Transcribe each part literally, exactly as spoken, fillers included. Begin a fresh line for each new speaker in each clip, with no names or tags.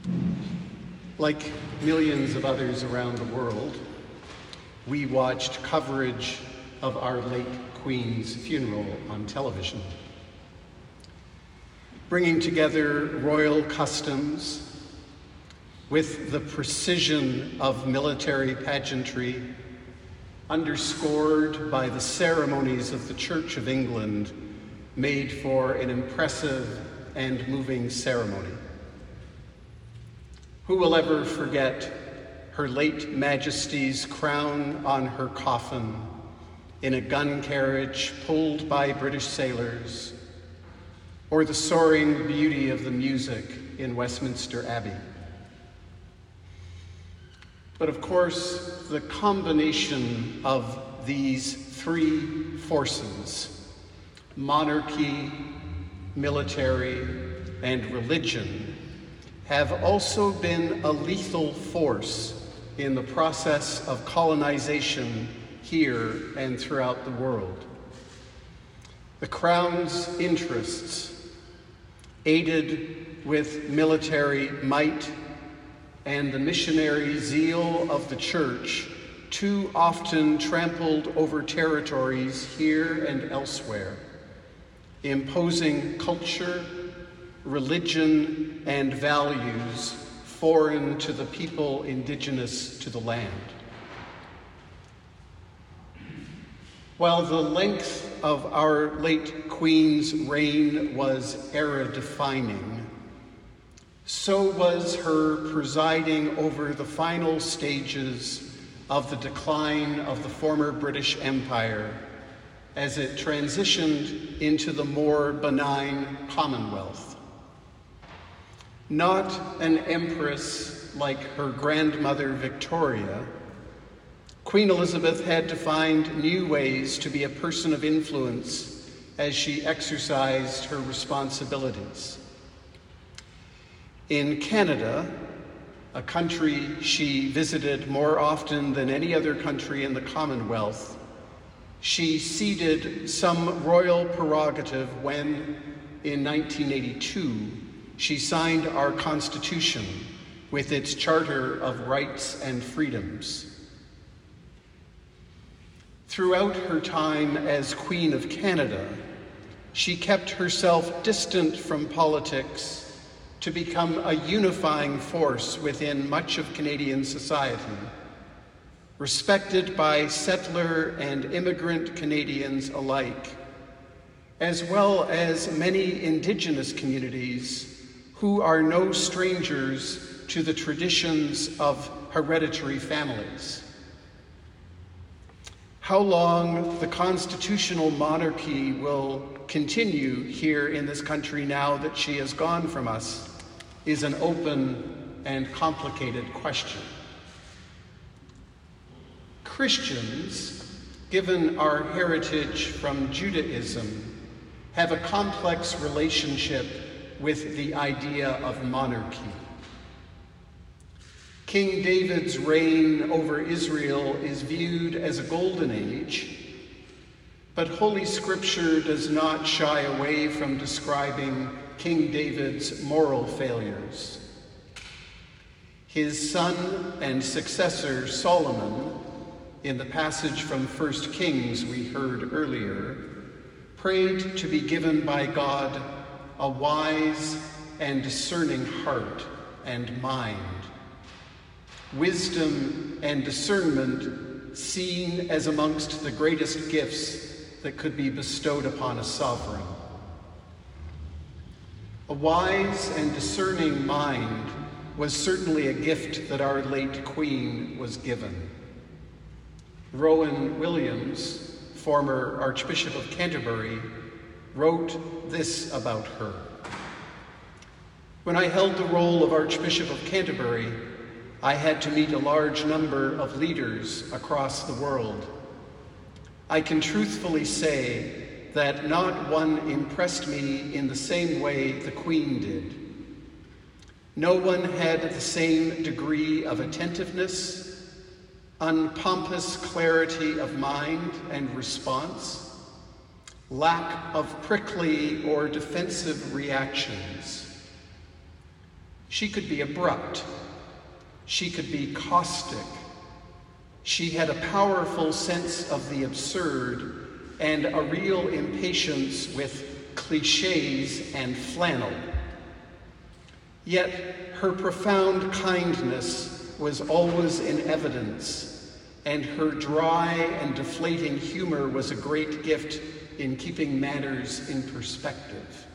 Like millions of others around the world, we watched coverage of our late Queen's funeral on television. Bringing together royal customs with the precision of military pageantry, underscored by the ceremonies of the Church of England, made for an impressive and moving ceremony. Who will ever forget Her late Majesty's crown on her coffin in a gun carriage pulled by British sailors, or the soaring beauty of the music in Westminster Abbey? But of course, the combination of these three forces, monarchy, military, and religion, have also been a lethal force in the process of colonization here and throughout the world. The Crown's interests, aided with military might and the missionary zeal of the Church, too often trampled over territories here and elsewhere, imposing culture, religion, and values foreign to the people indigenous to the land. While the length of our late Queen's reign was era-defining, so was her presiding over the final stages of the decline of the former British Empire as it transitioned into the more benign Commonwealth. Not an empress like her grandmother Victoria, Queen Elizabeth had to find new ways to be a person of influence as she exercised her responsibilities. In Canada, a country she visited more often than any other country in the Commonwealth, she ceded some royal prerogative when, in nineteen eighty-two, she signed our Constitution with its Charter of Rights and Freedoms. Throughout her time as Queen of Canada, she kept herself distant from politics to become a unifying force within much of Canadian society, respected by settler and immigrant Canadians alike, as well as many Indigenous communities who are no strangers to the traditions of hereditary families. How long the constitutional monarchy will continue here in this country now that she has gone from us is an open and complicated question. Christians, given our heritage from Judaism, have a complex relationship with the idea of monarchy. King David's reign over Israel is viewed as a golden age, but Holy Scripture does not shy away from describing King David's moral failures. His son and successor, Solomon, in the passage from First Kings we heard earlier, prayed to be given by God a wise and discerning heart and mind, wisdom and discernment seen as amongst the greatest gifts that could be bestowed upon a sovereign. A wise and discerning mind was certainly a gift that our late Queen was given. Rowan Williams, former Archbishop of Canterbury, wrote this about her. When I held the role of Archbishop of Canterbury, I had to meet a large number of leaders across the world. I can truthfully say that not one impressed me in the same way the Queen did. No one had the same degree of attentiveness, unpompous clarity of mind and response, lack of prickly or defensive reactions. She could be abrupt. She could be caustic. She had a powerful sense of the absurd and a real impatience with cliches and flannel. Yet her profound kindness was always in evidence, and her dry and deflating humor was a great gift in keeping matters in perspective.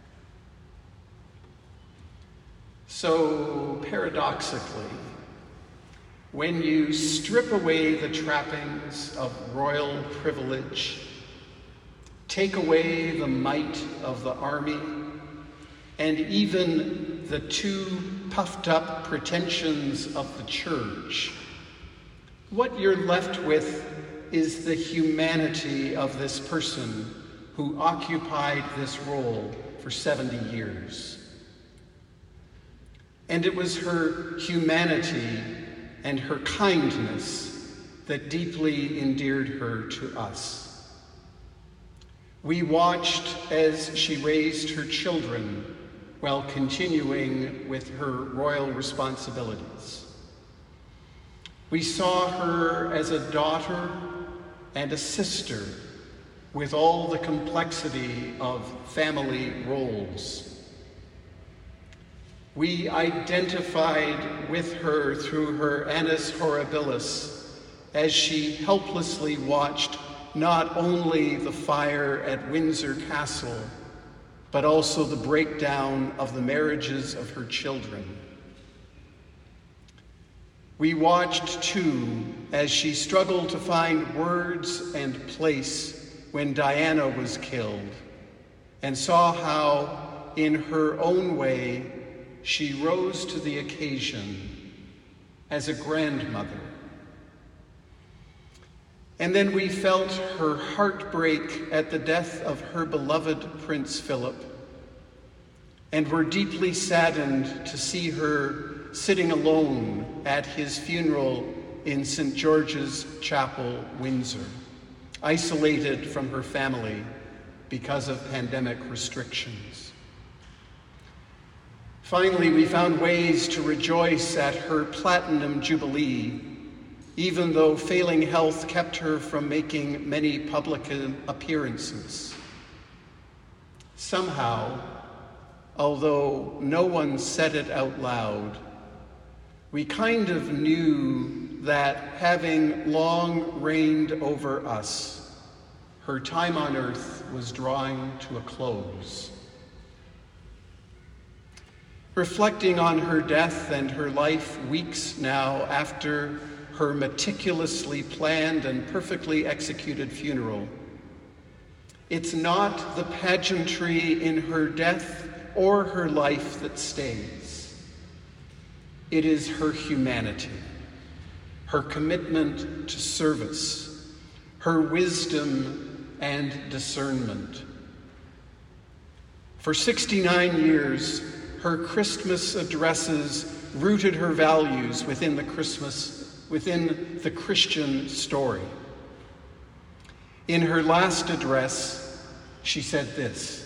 So, paradoxically, when you strip away the trappings of royal privilege, take away the might of the army, and even the too puffed up pretensions of the church, what you're left with is the humanity of this person who occupied this role for seventy years. And it was her humanity and her kindness that deeply endeared her to us. We watched as she raised her children while continuing with her royal responsibilities. We saw her as a daughter and a sister with all the complexity of family roles. We identified with her through her annus horribilis as she helplessly watched not only the fire at Windsor Castle, but also the breakdown of the marriages of her children. We watched, too, as she struggled to find words and place when Diana was killed, and saw how, in her own way, she rose to the occasion as a grandmother. And then we felt her heartbreak at the death of her beloved Prince Philip, and were deeply saddened to see her sitting alone at his funeral in Saint George's Chapel, Windsor, isolated from her family because of pandemic restrictions. Finally, we found ways to rejoice at her platinum jubilee, even though failing health kept her from making many public appearances. Somehow, although no one said it out loud, we kind of knew that having long reigned over us, her time on earth was drawing to a close. Reflecting on her death and her life weeks now after her meticulously planned and perfectly executed funeral, it's not the pageantry in her death or her life that stays. It is her humanity, her commitment to service, her wisdom and discernment. For sixty-nine years, her Christmas addresses rooted her values within the Christmas, within the Christian story. In her last address, she said this: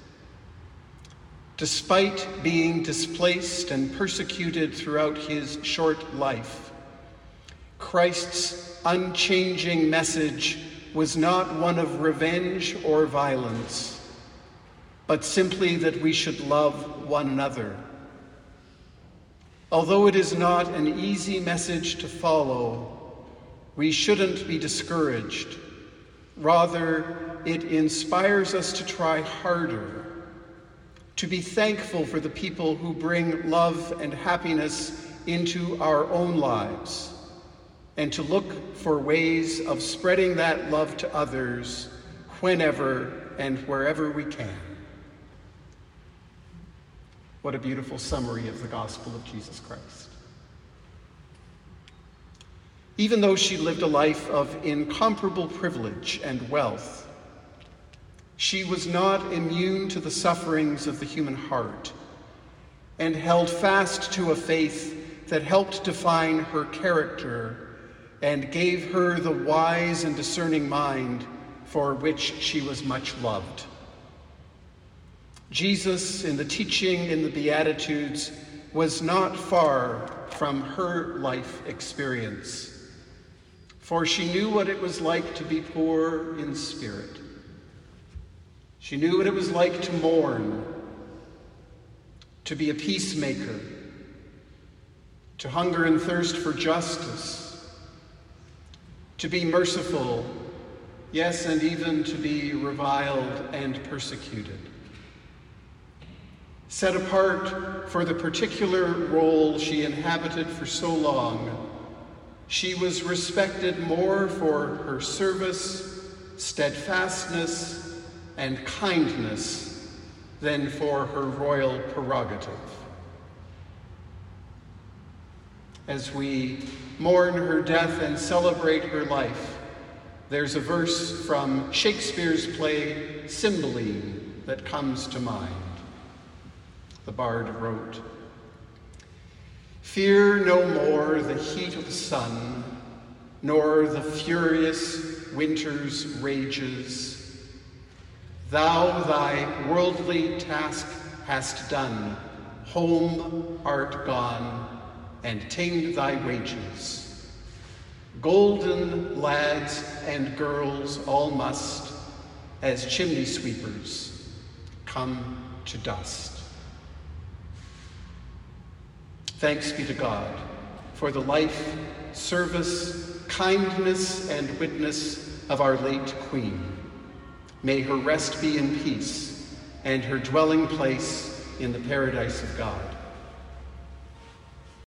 "Despite being displaced and persecuted throughout his short life, Christ's unchanging message was not one of revenge or violence, but simply that we should love one another. Although it is not an easy message to follow, we shouldn't be discouraged. Rather, it inspires us to try harder, to be thankful for the people who bring love and happiness into our own lives, and to look for ways of spreading that love to others whenever and wherever we can." What a beautiful summary of the gospel of Jesus Christ. Even though she lived a life of incomparable privilege and wealth, she was not immune to the sufferings of the human heart, and held fast to a faith that helped define her character and gave her the wise and discerning mind for which she was much loved. Jesus, in the teaching in the Beatitudes, was not far from her life experience, for she knew what it was like to be poor in spirit. She knew what it was like to mourn, to be a peacemaker, to hunger and thirst for justice, to be merciful, yes, and even to be reviled and persecuted. Set apart for the particular role she inhabited for so long, she was respected more for her service, steadfastness, and kindness than for her royal prerogative. As we mourn her death and celebrate her life, there's a verse from Shakespeare's play Cymbeline that comes to mind. The bard wrote, "Fear no more the heat of the sun, nor the furious winter's rages. Thou thy worldly task hast done, home art gone, and ta'en thy wages. Golden lads and girls all must, as chimney sweepers, come to dust." Thanks be to God for the life, service, kindness, and witness of our late Queen. May her rest be in peace, and her dwelling place in the paradise of God.